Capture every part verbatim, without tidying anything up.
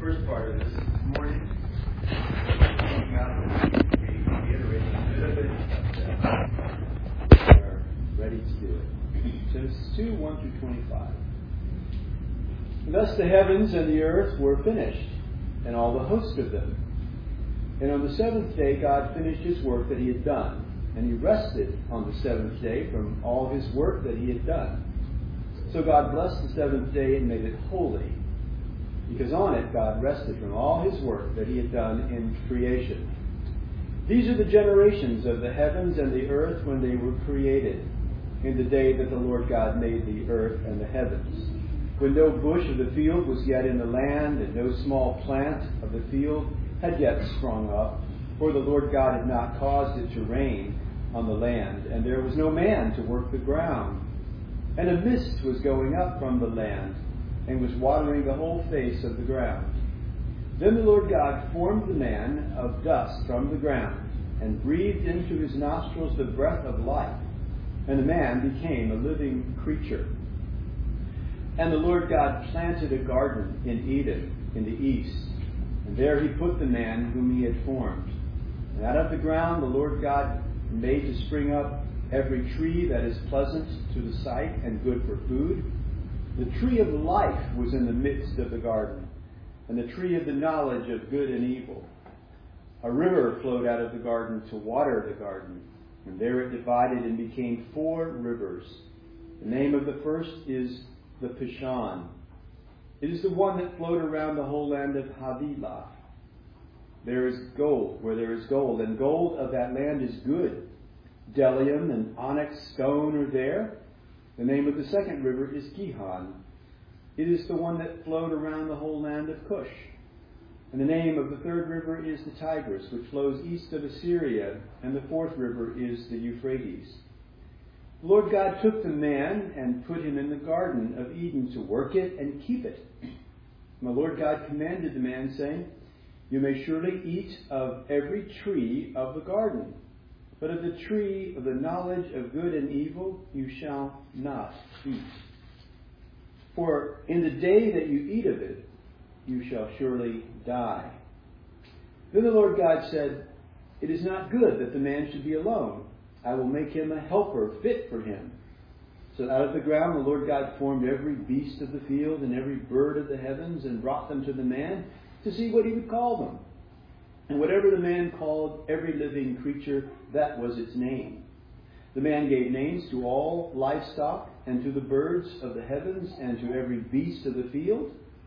first part of this morning. Looking out, reiterating a bit of it, but uh, we are ready to do it. Genesis two, one through twenty-five. Thus the heavens and the earth were finished, and all the host of them. And on the seventh day God finished his work that he had done, and he rested on the seventh day from all his work that he had done. So God blessed the seventh day and made it holy, because on it God rested from all his work that he had done in creation. These are the generations of the heavens and the earth when they were created, in the day that the Lord God made the earth and the heavens. When no bush of the field was yet in the land, and no small plant of the field had yet sprung up, for the Lord God had not caused it to rain on the land, and there was no man to work the ground. And a mist was going up from the land, and was watering the whole face of the ground. Then the Lord God formed the man of dust from the ground, and breathed into his nostrils the breath of life, and the man became a living creature. And the Lord God planted a garden in Eden, in the east, and there he put the man whom he had formed. And out of the ground the Lord God made to spring up every tree that is pleasant to the sight and good for food. The tree of life was in the midst of the garden, and the tree of the knowledge of good and evil. A river flowed out of the garden to water the garden, and there it divided and became four rivers. The name of the first is the Pishon. It is the one that flowed around the whole land of Havilah. There is gold where there is gold, and gold of that land is good. Bdellium and onyx stone are there. The name of the second river is Gihon. It is the one that flowed around the whole land of Cush. And the name of the third river is the Tigris, which flows east of Assyria, and the fourth river is the Euphrates. The Lord God took the man and put him in the garden of Eden to work it and keep it. And the Lord God commanded the man, saying, You may surely eat of every tree of the garden, but of the tree of the knowledge of good and evil you shall not eat. For in the day that you eat of it, you shall surely die. Then the Lord God said, It is not good that the man should be alone. I will make him a helper fit for him. So out of the ground the Lord God formed every beast of the field and every bird of the heavens, and brought them to the man to see what he would call them. And whatever the man called every living creature, that was its name. The man gave names to all livestock, and to the birds of the heavens, and to every beast of the field.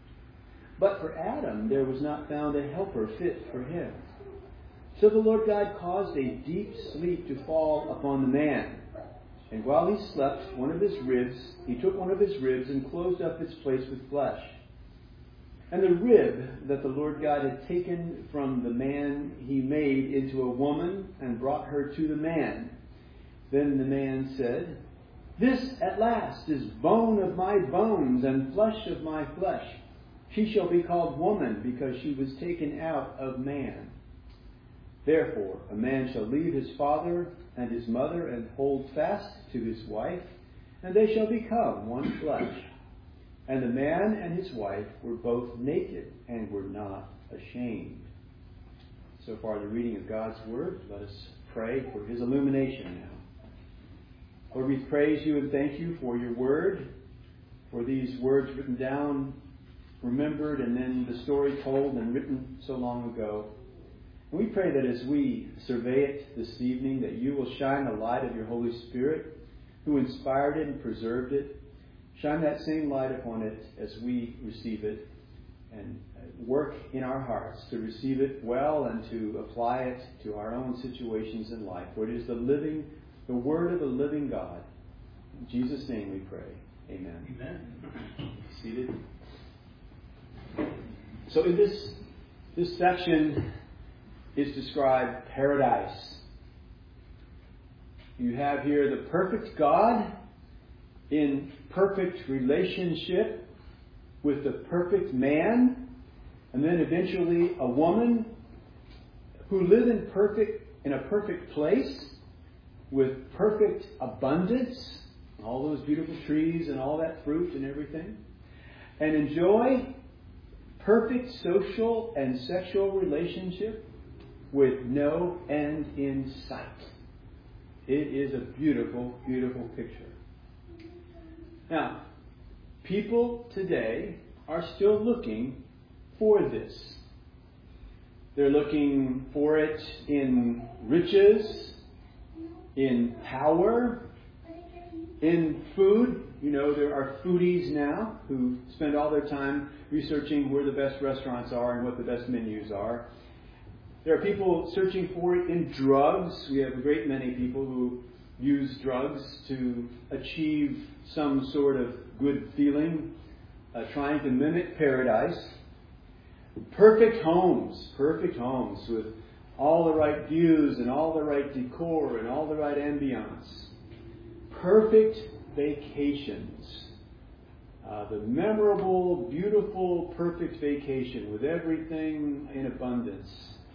But for Adam there was not found a helper fit for him. So the Lord God caused a deep sleep to fall upon the man. And while he slept, one of his ribs, he took one of his ribs and closed up its place with flesh. And the rib that the Lord God had taken from the man he made into a woman and brought her to the man. Then the man said, This at last is bone of my bones and flesh of my flesh. She shall be called woman, because she was taken out of man. Therefore a man shall leave his father and his mother and hold fast to his wife, and they shall become one flesh. And the man and his wife were both naked and were not ashamed. So far the reading of God's Word. Let us pray for His illumination now. Lord, we praise You and thank You for Your Word, for these words written down, remembered, and then the story told and written so long ago. And we pray that as we survey it this evening, that You will shine the light of Your Holy Spirit, who inspired it and preserved it. Shine that same light upon it as we receive it, and work in our hearts to receive it well and to apply it to our own situations in life. For it is the living, the Word of the living God. In Jesus' name we pray. Amen. Amen. Seated. So in this this section is described paradise. You have here the perfect God in perfect relationship with the perfect man, and then eventually a woman who live in perfect in a perfect place with perfect abundance, all those beautiful trees and all that fruit and everything, and enjoy perfect social and sexual relationship with no end in sight. It is a beautiful, beautiful picture. Now, people today are still looking for this. They're looking for it in riches, in power, in food. You know, there are foodies now who spend all their time researching where the best restaurants are and what the best menus are. There are people searching for it in drugs. We have a great many people who use drugs to achieve some sort of good feeling, uh, trying to mimic paradise. Perfect homes, perfect homes with all the right views and all the right decor and all the right ambiance. Perfect vacations. Uh, the memorable, beautiful, perfect vacation with everything in abundance.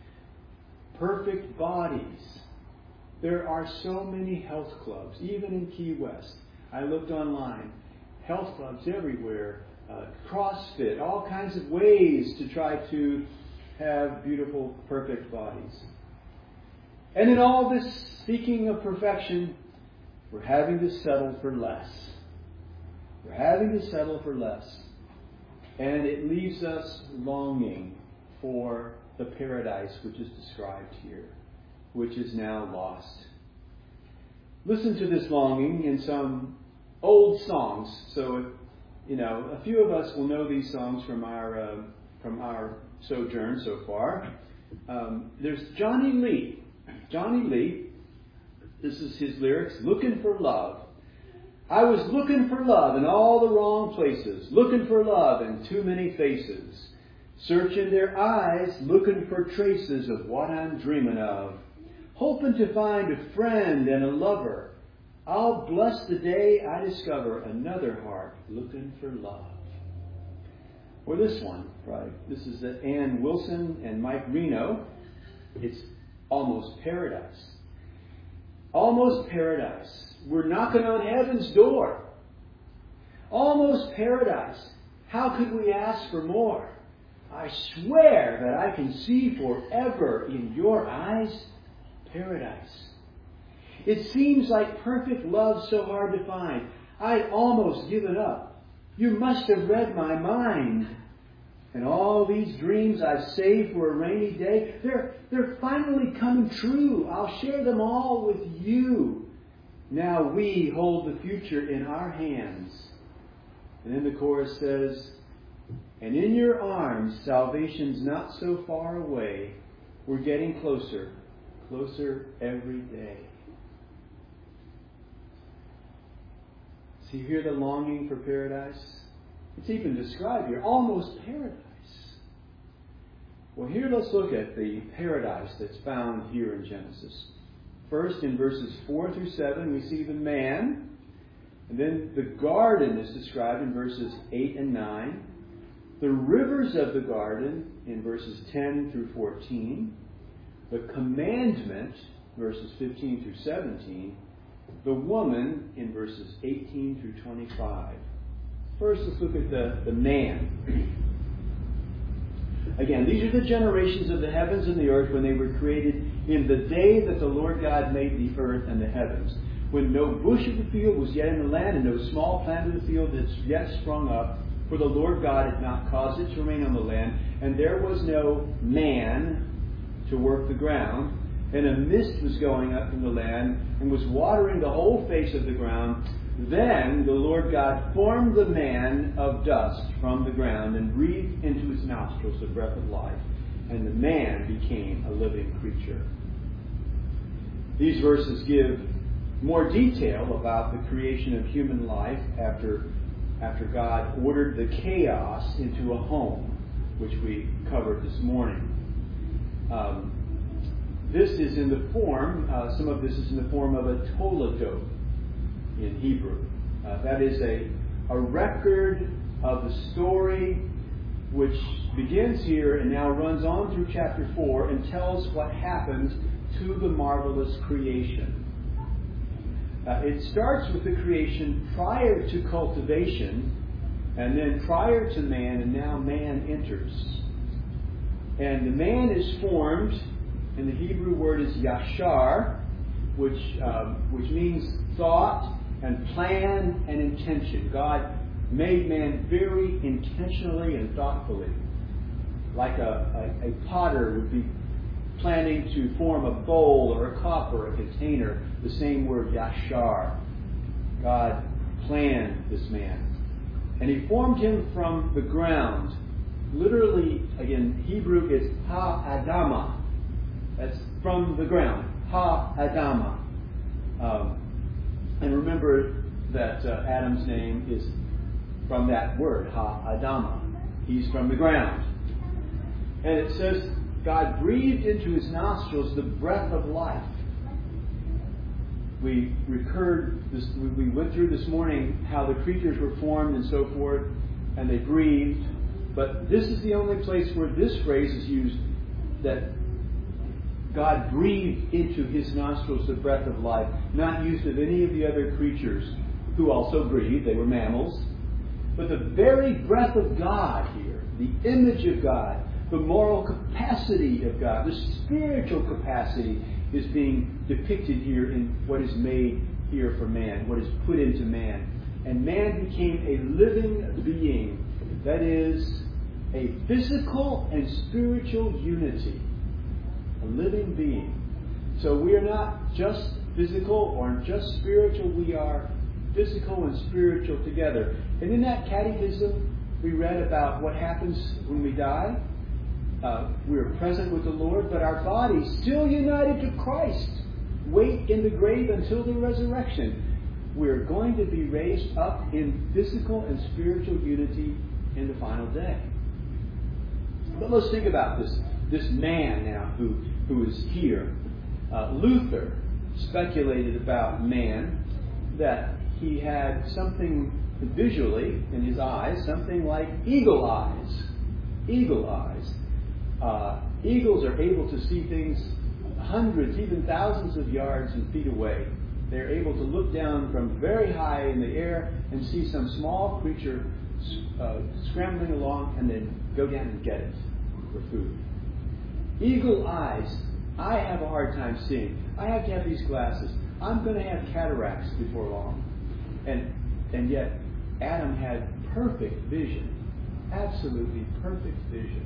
Perfect bodies. There are so many health clubs, even in Key West. I looked online. Health clubs everywhere. Uh, CrossFit, all kinds of ways to try to have beautiful, perfect bodies. And in all this seeking of perfection, we're having to settle for less. We're having to settle for less. And it leaves us longing for the paradise which is described here, which is now lost. Listen to this longing in some old songs. So, if, you know, a few of us will know these songs from our uh, from our sojourn so far. Um, there's Johnny Lee. Johnny Lee. This is his lyrics. Looking for love. I was looking for love in all the wrong places. Looking for love in too many faces. Searching their eyes, looking for traces of what I'm dreaming of. Hoping to find a friend and a lover. I'll bless the day I discover another heart looking for love. Or this one, right? This is the Ann Wilson and Mike Reno. It's Almost Paradise. Almost Paradise. We're knocking on heaven's door. Almost Paradise. How could we ask for more? I swear that I can see forever in your eyes paradise. It seems like perfect love so hard to find. I'd almost given up. You must have read my mind. And all these dreams I've saved for a rainy day, they're, they're finally coming true. I'll share them all with you. Now we hold the future in our hands. And then the chorus says, and in your arms, salvation's not so far away. We're getting closer, closer every day. So you hear the longing for paradise? It's even described here, almost paradise. Well, here let's look at the paradise that's found here in Genesis. First, in verses four through seven, we see the man. And then the garden is described in verses eight and nine. The rivers of the garden in verses ten through fourteen. The commandment, verses fifteen through seventeen. The woman in verses eighteen through twenty-five. First, let's look at the, the man. Again, these are the generations of the heavens and the earth when they were created in the day that the Lord God made the earth and the heavens. When no bush of the field was yet in the land and no small plant of the field had yet sprung up, for the Lord God had not caused it to remain on the land, and there was no man to work the ground, and a mist was going up from the land and was watering the whole face of the ground. Then the Lord God formed the man of dust from the ground and breathed into his nostrils the breath of life, and the man became a living creature. These verses give more detail about the creation of human life after, after God ordered the chaos into a home, which we covered this morning. Um, this is in the form, uh, some of this is in the form of a toledot in Hebrew. Uh, that is a, a record of the story which begins here and now runs on through chapter four and tells what happened to the marvelous creation. Uh, it starts with the creation prior to cultivation And then prior to man, and now man enters. And the man is formed, and the Hebrew word is yashar, which um, which means thought and plan and intention. God made man very intentionally and thoughtfully, like a, a, a potter would be planning to form a bowl or a cup or a container. The same word, yashar. God planned this man. And he formed him from the ground. Literally, again, Hebrew is ha-adama. That's from the ground. Ha-adama. Um, and remember that uh, Adam's name is from that word, ha-adama. He's from the ground. And it says, God breathed into his nostrils the breath of life. We recurred this, we went through this morning how the creatures were formed and so forth, and they breathed. But this is the only place where this phrase is used, that God breathed into his nostrils the breath of life, not used of any of the other creatures who also breathed. They were mammals. But the very breath of God here, the image of God, the moral capacity of God, the spiritual capacity is being depicted here in what is made here for man, what is put into man. And man became a living being, that is, a physical and spiritual unity. A living being. So we are not just physical or just spiritual, we are physical and spiritual together. And in that catechism, we read about what happens when we die. Uh, we are present with the Lord, but our bodies still united to Christ, wait in the grave until the resurrection. We're going to be raised up in physical and spiritual unity in the final day. But let's think about this this man now who who is here. Uh, Luther speculated about man that he had something visually in his eyes, something like eagle eyes. Eagle eyes. Uh, eagles are able to see things hundreds, even thousands of yards and feet away. They're able to look down from very high in the air and see some small creature uh, scrambling along and then go down and get it for food. Eagle eyes, I have a hard time seeing. I have to have these glasses. I'm going to have cataracts before long. And and yet, Adam had perfect vision. Absolutely perfect vision.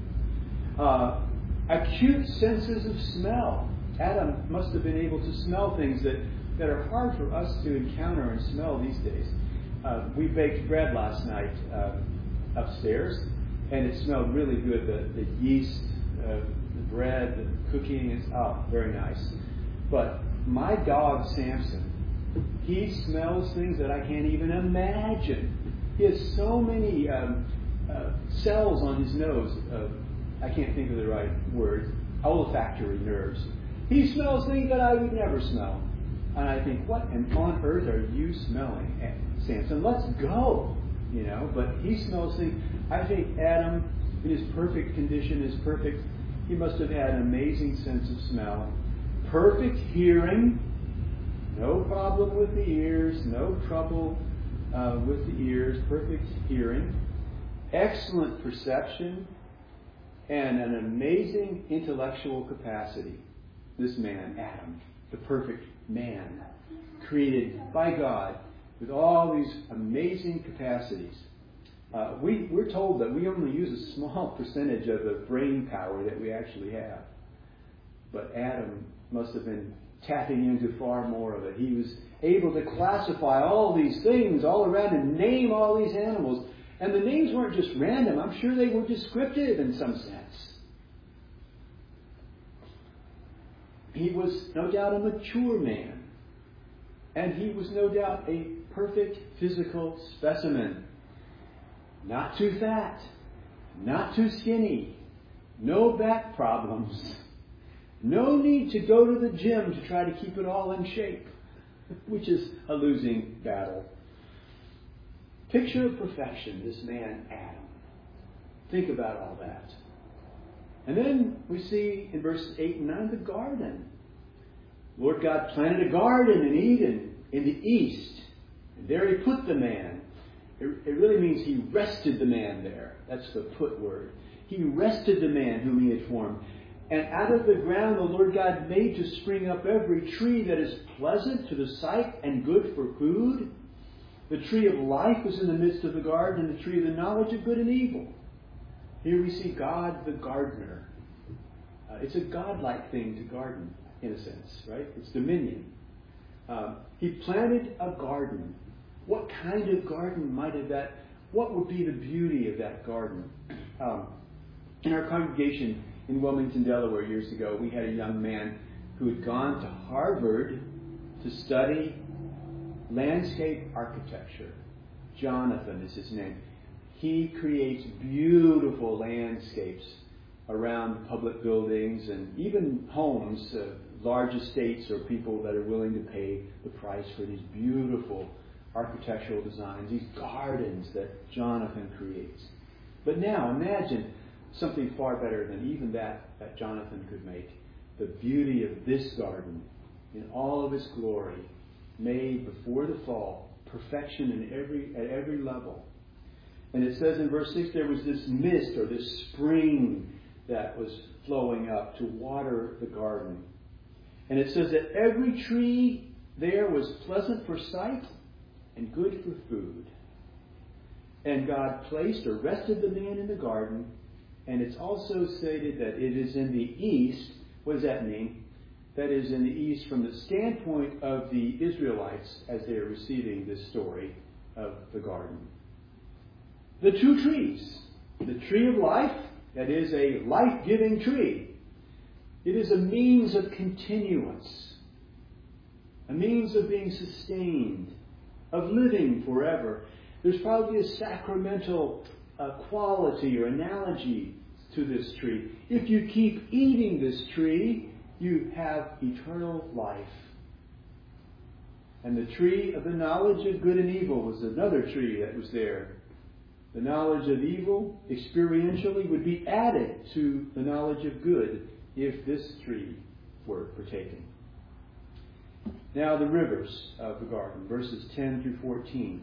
Uh, acute senses of smell. Adam must have been able to smell things that, that are hard for us to encounter and smell these days. Uh, we baked bread last night uh, upstairs, and it smelled really good. The, the yeast, uh, the bread, the cooking is oh, very nice. But my dog Samson, he smells things that I can't even imagine. He has so many um, uh, cells on his nose. Uh, I can't think of the right word. Olfactory nerves. He smells things that I would never smell. And I think, what on earth are you smelling, Samson? Let's go. You know, but he smells things. I think Adam, in his perfect condition, is perfect. He must have had an amazing sense of smell. Perfect hearing. No problem with the ears. No trouble uh, with the ears. Perfect hearing. Excellent perception. And an amazing intellectual capacity. This man, Adam, the perfect man, created by God with all these amazing capacities. Uh, we, we're told that we only use a small percentage of the brain power that we actually have. But Adam must have been tapping into far more of it. He was able to classify all these things all around and name all these animals. And the names weren't just random. I'm sure they were descriptive in some sense. He was no doubt a mature man. And he was no doubt a perfect physical specimen. Not too fat. Not too skinny. No back problems. No need to go to the gym to try to keep it all in shape, which is a losing battle. Picture of perfection, this man, Adam. Think about all that. And then we see in verses eight and nine the garden. Lord God planted a garden in Eden in the east. And there he put the man. It, it really means he rested the man there. That's the put word. He rested the man whom he had formed. And out of the ground the Lord God made to spring up every tree that is pleasant to the sight and good for food. The tree of life was in the midst of the garden, and the tree of the knowledge of good and evil. Here we see God the gardener. Uh, it's a godlike thing to garden, in a sense, right? It's dominion. Um, he planted a garden. What kind of garden might have that? What would be the beauty of that garden? Um, in our congregation in Wilmington, Delaware, years ago, we had a young man who had gone to Harvard to study landscape architecture. Jonathan is his name. He creates beautiful landscapes around public buildings and even homes, uh, large estates, or people that are willing to pay the price for these beautiful architectural designs, these gardens that Jonathan creates. But now imagine something far better than even that that Jonathan could make. The beauty of this garden in all of its glory, made before the fall, perfection in every at every level. And it says in verse six, there was this mist or this spring that was flowing up to water the garden. And it says that every tree there was pleasant for sight and good for food. And God placed or rested the man in the garden. And it's also stated that it is in the east. What does that mean? That is in the east from the standpoint of the Israelites as they are receiving this story of the garden. The two trees. The tree of life, that is a life-giving tree. It is a means of continuance, a means of being sustained, of living forever. There's probably a sacramental uh, quality or analogy to this tree. If you keep eating this tree, you have eternal life. And the tree of the knowledge of good and evil was another tree that was there. The knowledge of evil, experientially, would be added to the knowledge of good if this tree were partaken. Now the rivers of the garden, verses ten through fourteen.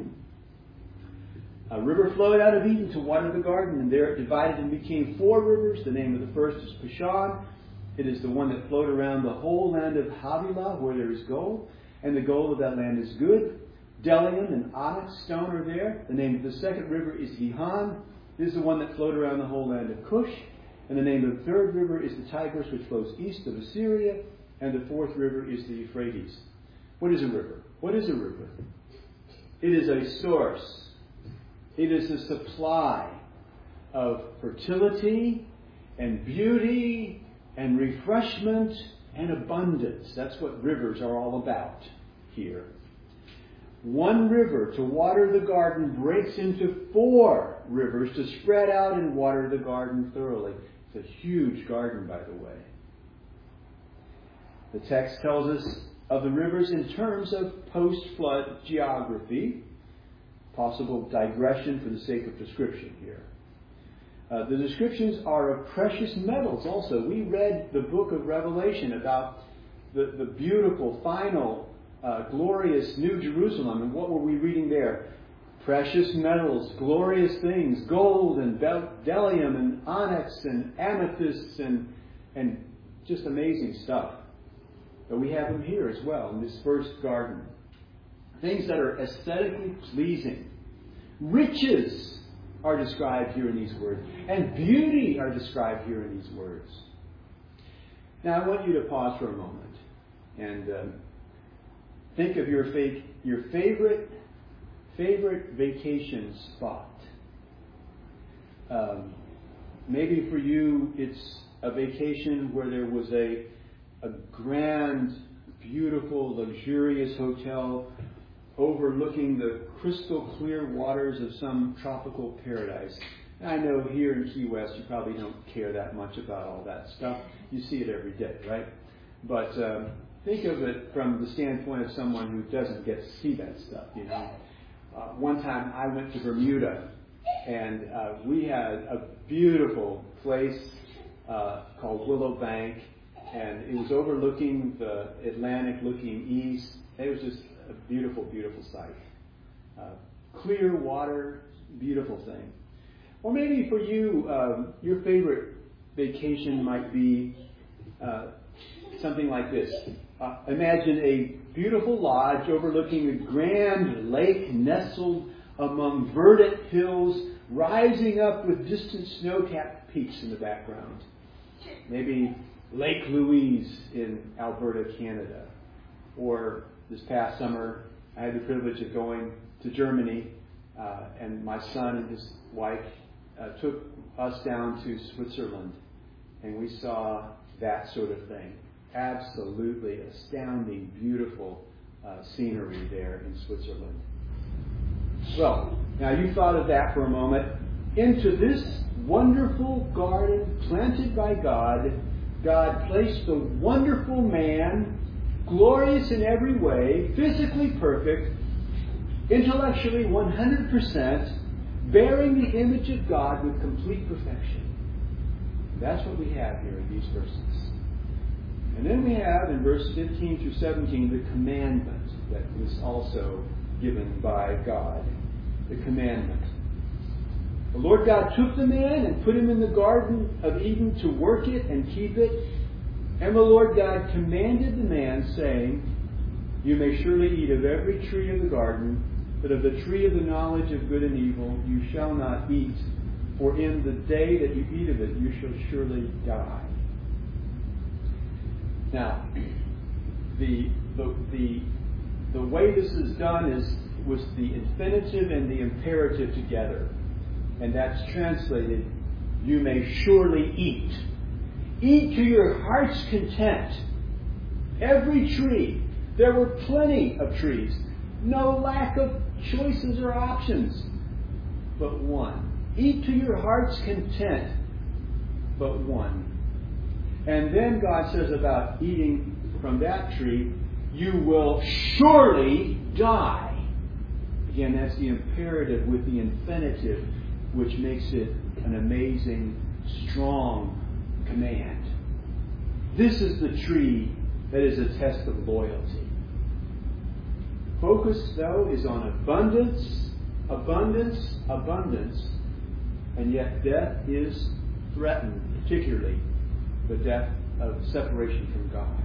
A river flowed out of Eden to water the garden, and there it divided and became four rivers. The name of the first is Pishon. It is the one that flowed around the whole land of Havilah, where there is gold, and the gold of that land is good. Bdellium and onyx stone are there. The name of the second river is Gihon. This is the one that flowed around the whole land of Cush. And the name of the third river is the Tigris, which flows east of Assyria. And the fourth river is the Euphrates. What is a river? What is a river? It is a source. It is a supply of fertility and beauty and refreshment and abundance. That's what rivers are all about here. One river to water the garden breaks into four rivers to spread out and water the garden thoroughly. It's a huge garden, by the way. The text tells us of the rivers in terms of post-flood geography. Possible digression for the sake of description here. Uh, the descriptions are of precious metals also. We read the book of Revelation about the, the beautiful, final, uh, glorious New Jerusalem. And what were we reading there? Precious metals, glorious things, gold and bdellium and onyx and amethysts and, and just amazing stuff. But we have them here as well in this first garden. Things that are aesthetically pleasing. Riches are described here in these words. And beauty are described here in these words. Now I want you to pause for a moment and um, think of your fa- your favorite favorite vacation spot. Um, maybe for you it's a vacation where there was a a grand, beautiful, luxurious hotel overlooking the crystal clear waters of some tropical paradise. I know here in Key West you probably don't care that much about all that stuff. You see it every day, right? But um, think of it from the standpoint of someone who doesn't get to see that stuff, you know. Uh, one time I went to Bermuda, and uh, we had a beautiful place uh, called Willow Bank, and it was overlooking the Atlantic, looking east. It was just a beautiful, beautiful sight. Uh, clear water, beautiful thing. Or maybe for you, um, your favorite vacation might be uh, something like this. Uh, imagine a beautiful lodge overlooking a grand lake nestled among verdant hills, rising up with distant snow-capped peaks in the background. Maybe Lake Louise in Alberta, Canada. Or this past summer, I had the privilege of going to Germany, uh, and my son and his wife uh, took us down to Switzerland, and we saw that sort of thing. Absolutely astounding, beautiful uh, scenery there in Switzerland. Well, now you thought of that for a moment. Into this wonderful garden planted by God, God placed the wonderful man, glorious in every way, physically perfect, intellectually one hundred percent, bearing the image of God with complete perfection. That's what we have here in these verses. And then we have in verse fifteen through seventeen the commandment that was also given by God. The commandment. The Lord God took the man and put him in the Garden of Eden to work it and keep it. And the Lord God commanded the man, saying, "You may surely eat of every tree of the garden, but of the tree of the knowledge of good and evil you shall not eat, for in the day that you eat of it you shall surely die." Now, the the the, the way this is done is was the infinitive and the imperative together. And that's translated, "You may surely eat." Eat to your heart's content. Every tree. There were plenty of trees. No lack of choices or options. But one. Eat to your heart's content. But one. And then God says about eating from that tree, "You will surely die." Again, that's the imperative with the infinitive, which makes it an amazing, strong command. This is the tree that is a test of loyalty. Focus, though, is on abundance, abundance, abundance, and yet death is threatened, particularly the death of separation from God.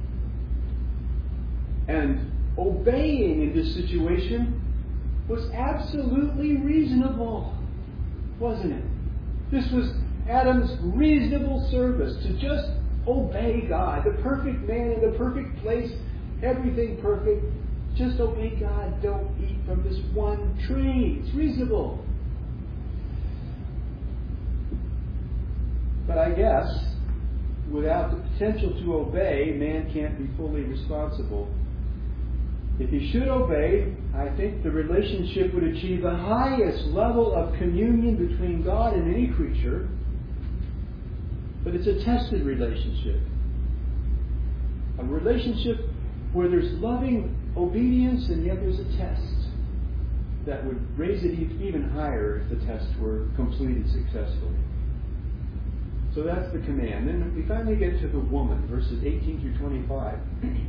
And obeying in this situation was absolutely reasonable, wasn't it? This was Adam's reasonable service, to just obey God. The perfect man in the perfect place, everything perfect. Just obey God. Don't eat from this one tree. It's reasonable. But I guess, without the potential to obey, man can't be fully responsible. If he should obey, I think the relationship would achieve the highest level of communion between God and any creature. But it's a tested relationship. A relationship where there's loving obedience and yet there's a test that would raise it even higher if the test were completed successfully. So that's the command. Then we finally get to the woman, verses eighteen through twenty-five.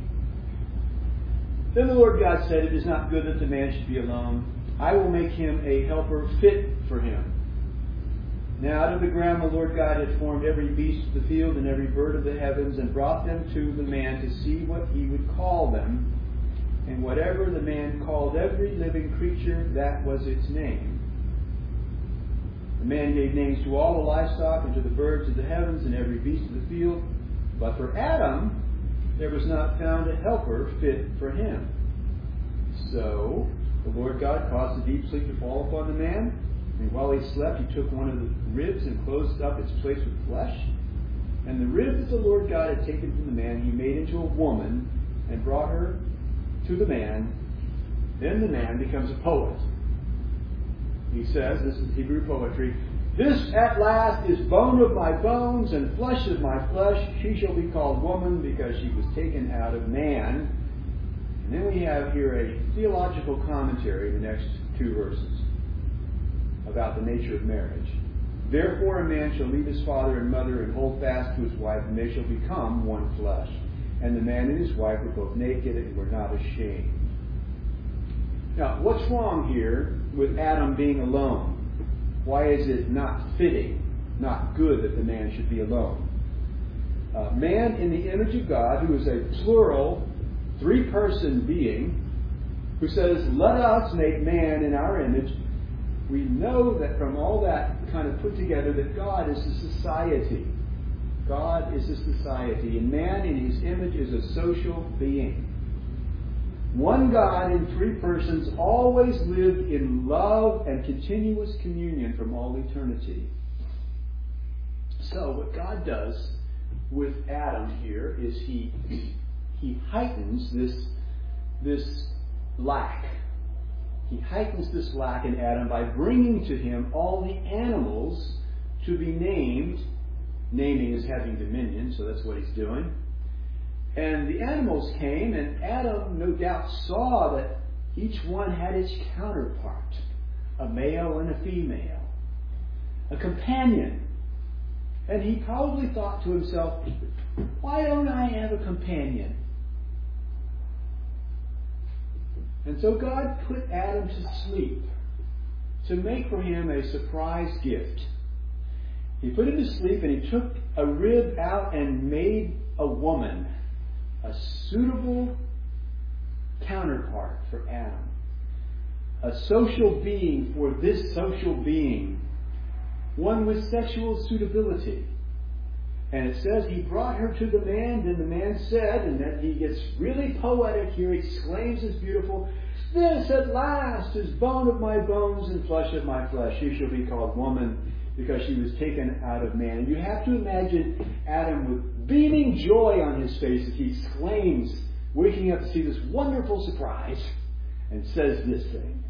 Then the Lord God said, "It is not good that the man should be alone. I will make him a helper fit for him." Now out of the ground the Lord God had formed every beast of the field and every bird of the heavens, and brought them to the man to see what he would call them. And whatever the man called every living creature, that was its name. The man gave names to all the livestock and to the birds of the heavens and every beast of the field. But for Adam there was not found a helper fit for him. So the Lord God caused a deep sleep to fall upon the man, and while he slept he took one of the ribs and closed up its place with flesh. And the rib that the Lord God had taken from the man he made into a woman and brought her to the man. Then the man becomes a poet. He says, this is Hebrew poetry, "This at last is bone of my bones and flesh of my flesh. She shall be called woman because she was taken out of man." And then we have here a theological commentary in the next two verses about the nature of marriage. "Therefore a man shall leave his father and mother and hold fast to his wife, and they shall become one flesh. And the man and his wife were both naked and were not ashamed." Now, what's wrong here with Adam being alone? Why is it not fitting, not good that the man should be alone? Uh, man in the image of God, who is a plural, three-person being, who says, let us make man in our image, we know that from all that kind of put together that God is a society. God is a society, and man in his image is a social being. One God in three persons always lived in love and continuous communion from all eternity. So what God does with Adam here is he he heightens this this lack. He heightens this lack in Adam by bringing to him all the animals to be named. Naming is having dominion, so that's what he's doing. And the animals came, and Adam no doubt saw that each one had its counterpart, a male and a female, a companion. And he probably thought to himself, why don't I have a companion? And so God put Adam to sleep to make for him a surprise gift. He put him to sleep, and he took a rib out and made a woman, a suitable counterpart for Adam, a social being for this social being, one with sexual suitability. And it says he brought her to the man, then the man said, and then he gets really poetic here, exclaims as beautiful, this at last is bone of my bones and flesh of my flesh. She shall be called woman, because she was taken out of man. And you have to imagine Adam with beaming joy on his face as he exclaims, waking up to see this wonderful surprise, and says this thing.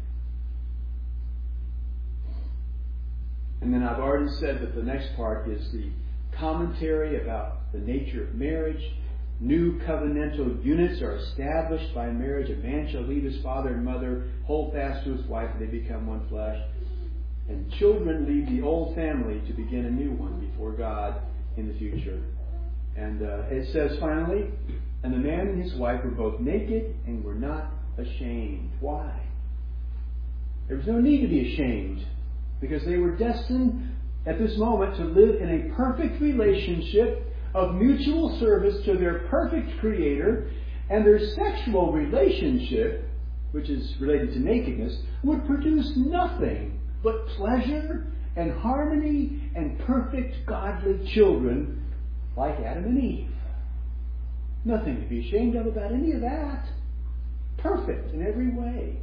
And then I've already said that the next part is the commentary about the nature of marriage. New covenantal units are established by marriage. A man shall leave his father and mother, hold fast to his wife, and they become one flesh. And children leave the old family to begin a new one before God in the future. And uh, it says finally, and the man and his wife were both naked and were not ashamed. Why? There was no need to be ashamed, because they were destined at this moment to live in a perfect relationship of mutual service to their perfect Creator, and their sexual relationship, which is related to nakedness, would produce nothing but pleasure and harmony and perfect godly children like Adam and Eve. Nothing to be ashamed of about any of that. Perfect in every way.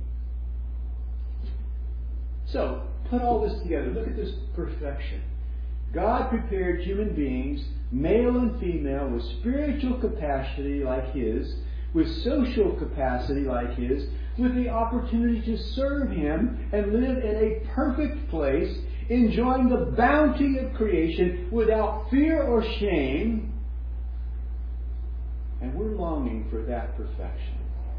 So, put all this together. Look at this perfection. God prepared human beings, male and female, with spiritual capacity like His, with social capacity like His, with the opportunity to serve Him and live in a perfect place, enjoying the bounty of creation without fear or shame. And we're longing for that perfection.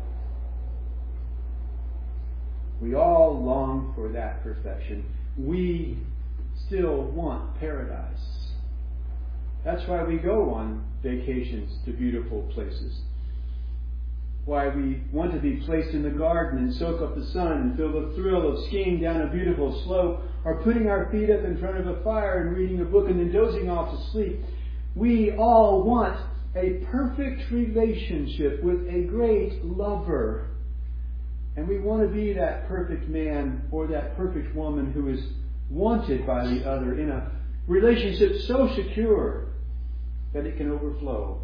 We all long for that perfection. We still want paradise. That's why we go on vacations to beautiful places. Why we want to be placed in the garden and soak up the sun and feel the thrill of skiing down a beautiful slope, or putting our feet up in front of a fire and reading a book and then dozing off to sleep. We all want a perfect relationship with a great lover. And we want to be that perfect man or that perfect woman who is wanted by the other in a relationship so secure that it can overflow.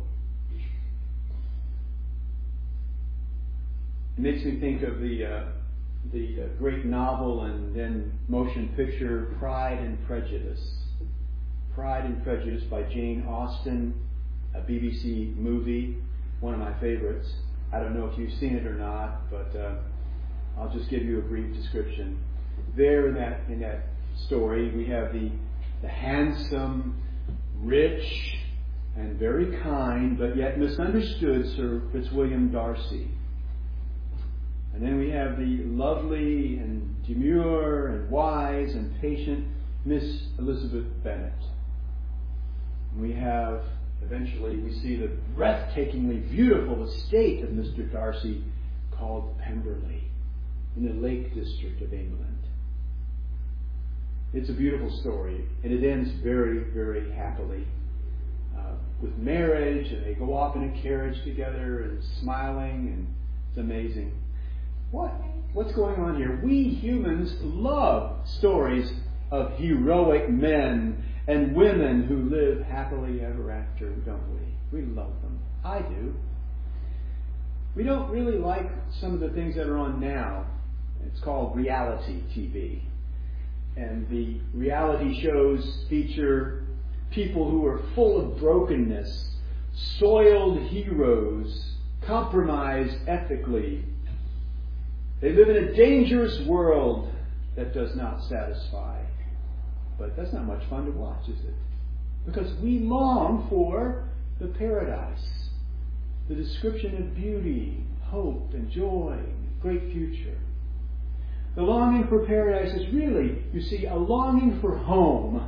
It makes me think of the uh, the uh, great novel and then motion picture Pride and Prejudice. Pride and Prejudice by Jane Austen, a B B C movie, one of my favorites. I don't know if you've seen it or not, but uh, I'll just give you a brief description. There in that in that story, we have the the handsome, rich, and very kind, but yet misunderstood Sir Fitzwilliam Darcy. And then we have the lovely and demure and wise and patient Miss Elizabeth Bennet. And we have, eventually, we see the breathtakingly beautiful estate of Mister Darcy called Pemberley. in the Lake District of England. It's a beautiful story, and it ends very, very happily uh, with marriage, and they go off in a carriage together and smiling, and it's amazing. What? What's going on here? We humans love stories of heroic men and women who live happily ever after, don't we? We love them. I do. We don't really like some of the things that are on now. It's called reality T V. And the reality shows feature people who are full of brokenness, soiled heroes, compromised ethically. They live in a dangerous world that does not satisfy. But that's not much fun to watch, is it? Because we long for the paradise, the description of beauty, hope, and joy, great future. The longing for paradise is really, you see, a longing for home.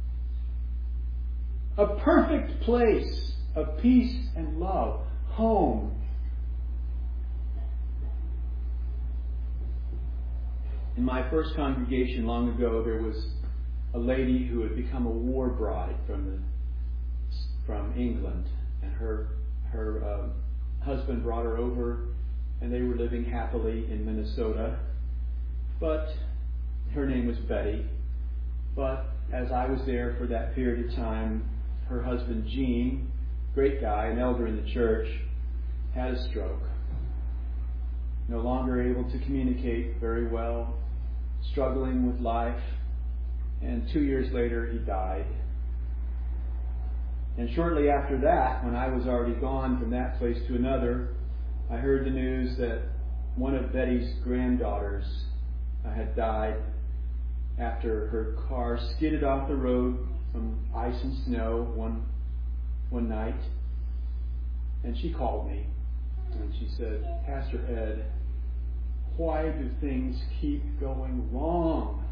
A perfect place of peace and love. Home. In my first congregation long ago, there was a lady who had become a war bride from the, from England, and her her uh, husband brought her over, and they were living happily in Minnesota. But her name was Betty. But as I was there for that period of time, her husband Gene, great guy, an elder in the church, had a stroke. No longer able to communicate very well, struggling with life, and two years later he died. And shortly after that, when I was already gone from that place to another, I heard the news that one of Betty's granddaughters had died after her car skidded off the road from ice and snow one one night. And she called me and she said, "Pastor Ed, why do things keep going wrong?"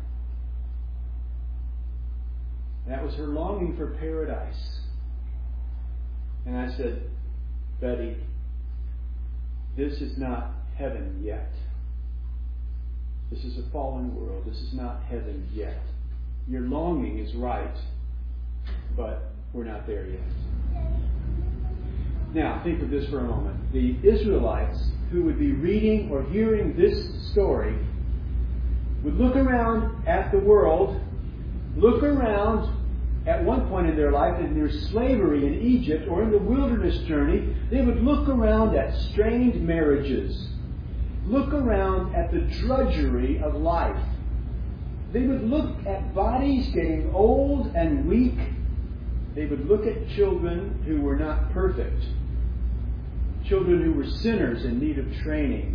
That was her longing for paradise. And I said, "Betty, this is not heaven yet. This is a fallen world. This is not heaven yet. Your longing is right, but we're not there yet." Now, think of this for a moment. The Israelites who would be reading or hearing this story would look around at the world, look around at one point in their life in their slavery in Egypt or in the wilderness journey. They would look around at strained marriages, look around at the drudgery of life. They would look at bodies getting old and weak. They would look at children who were not perfect, children who were sinners in need of training.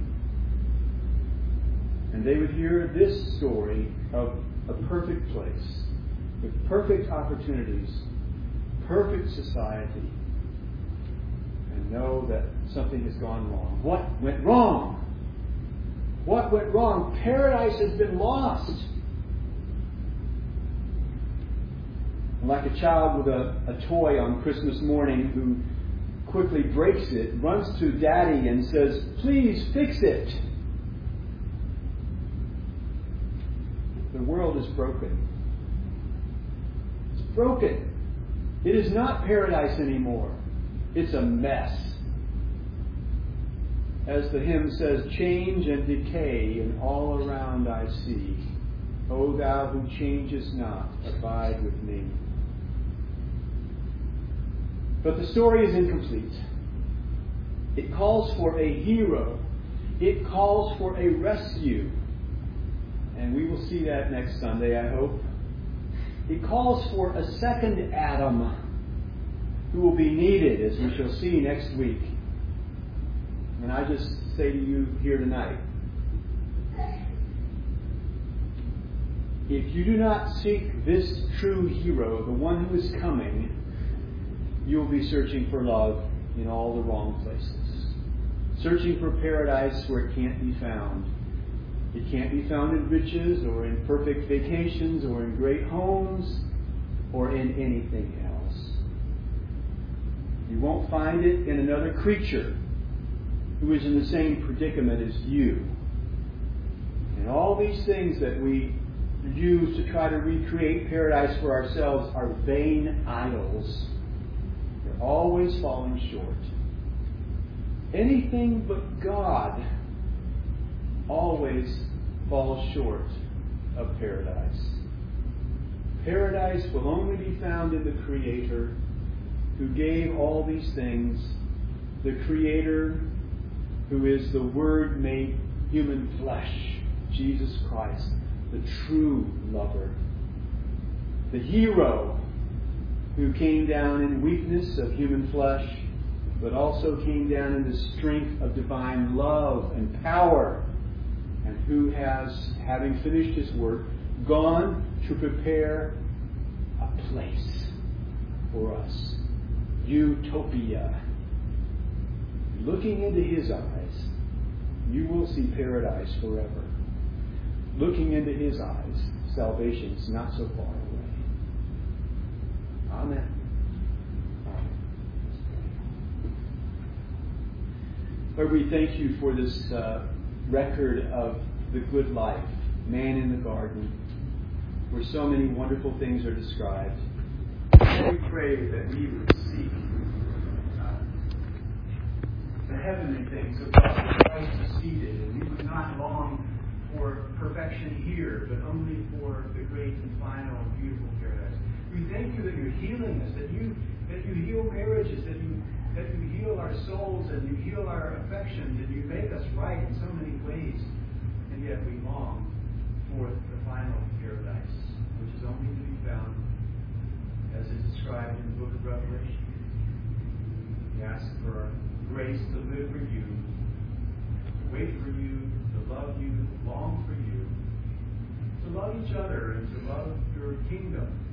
And they would hear this story of a perfect place, with perfect opportunities, perfect society, and know that something has gone wrong. What went wrong? What went wrong? Paradise has been lost. Like a child with a, a toy on Christmas morning who quickly breaks it, runs to Daddy and says, "Please fix it." The world is broken. It's broken. It is not paradise anymore. It's a mess. As the hymn says, "Change and decay and all around I see. O thou who changest not, abide with me." But the story is incomplete. It calls for a hero. It calls for a rescue. And we will see that next Sunday, I hope. It calls for a second Adam who will be needed, as we shall see next week. And I just say to you here tonight, if you do not seek this true hero, the one who is coming, you will be searching for love in all the wrong places. Searching for paradise where it can't be found. It can't be found in riches or in perfect vacations or in great homes or in anything else. You won't find it in another creature who is in the same predicament as you. And all these things that we use to try to recreate paradise for ourselves are vain idols. They're always falling short. Anything but God always falls short of paradise. Paradise will only be found in the Creator who gave all these things, the Creator who is the Word made human flesh, Jesus Christ, the true lover, the hero who came down in weakness of human flesh, but also came down in the strength of divine love and power, and who has, having finished His work, gone to prepare a place for us. Utopia. Looking into His eyes, you will see paradise forever. Looking into His eyes, salvation is not so far away. Amen. Lord, we thank You for this uh, record of the good life, man in the garden, where so many wonderful things are described. We pray that we would seek uh, the heavenly things of God where Christ is seated, and we would not long for perfection here, but only for the great and final and beautiful paradise. We thank You that You're healing us, that You that You heal marriages, that You that You heal our souls, and You heal our affections, and You make us right in so many ways, and yet we long for the final paradise, which is only to be found as is described in the book of Revelation. We ask for grace to live for You, to wait for You, to love You, to long for You, to love each other, and to love Your kingdom